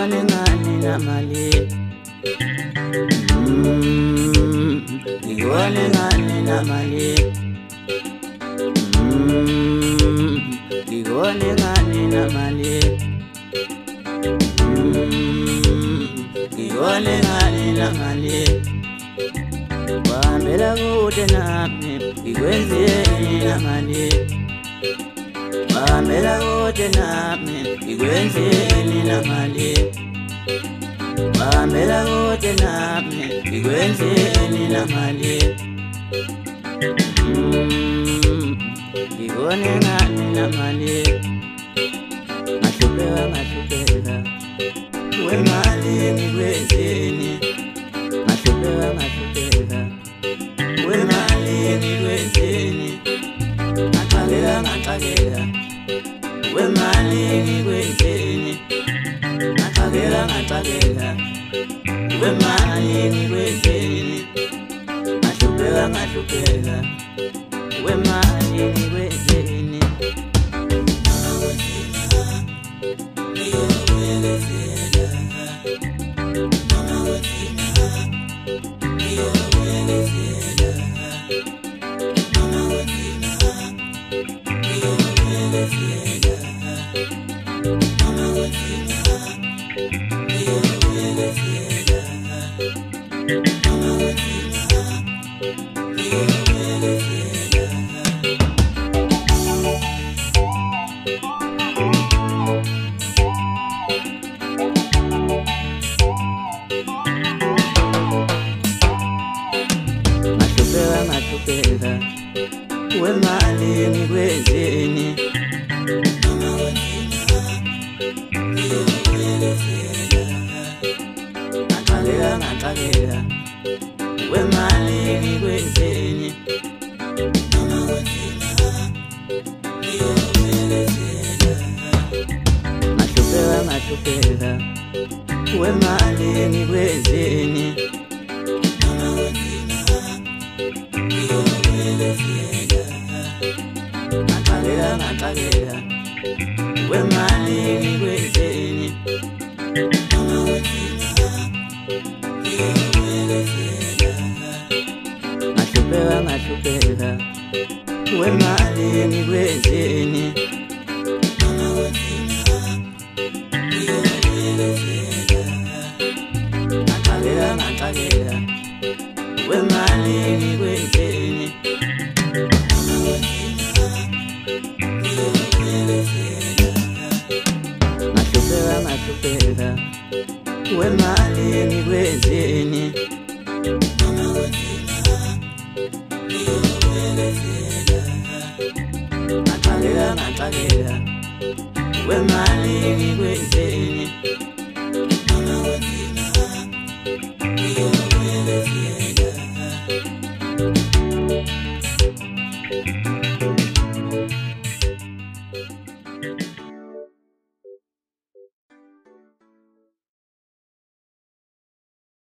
ngone ngani na mali ngone ngani na mali ngone ngani na mali ngone ngani na mali wambela kude nami ikwenzeni na mali wambela kude nami ikwenzeni na mali wambela kude nami ikwenzeni na mali ngone ngani na mali mahlupeka wemali ngikwenzeni mahlupeka wemali ngikwenzeni ngaxakeka wemali ngikwenzeni ngaxakeka wemali ngikwenzeni mahlupeka wemali ngikwenzeni mahlupeka wemali ngikwenzeni ngaxakeka wemali ngikwenzeni mahlupeka wemali ngikwenzeni ngaxakeka wemali ngikwenzeni mahlupeka wemali ngikwenzeni ngaxakeka wemali ngikwenzeni mahlupeka wemali ngikwenzeni ngaxakeka wemali ngikwenzeni